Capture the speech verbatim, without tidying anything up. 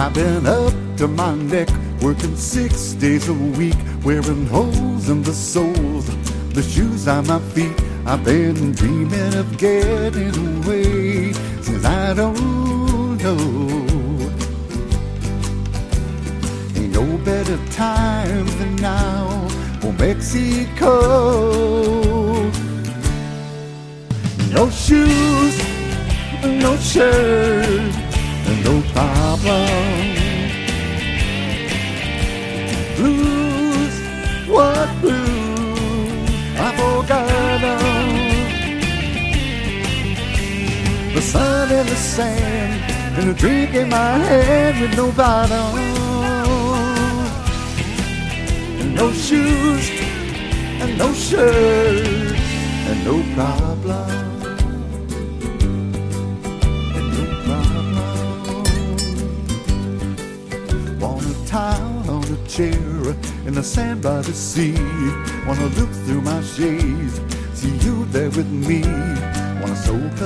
I've been up to my neck, working six days a week, wearing holes in the soles, the shoes on my feet. I've been dreaming of getting away since I don't know. Ain't no better time than now for Mexico. No shoes, no shirt, no problem. Blues, what blues? I forgot them. The sun and the sand, and a drink in my hand with no bottom. And no shoes, and no shirt, and no problem. Towel on a chair in the sand by the sea. Wanna look through my shades, see you there with me.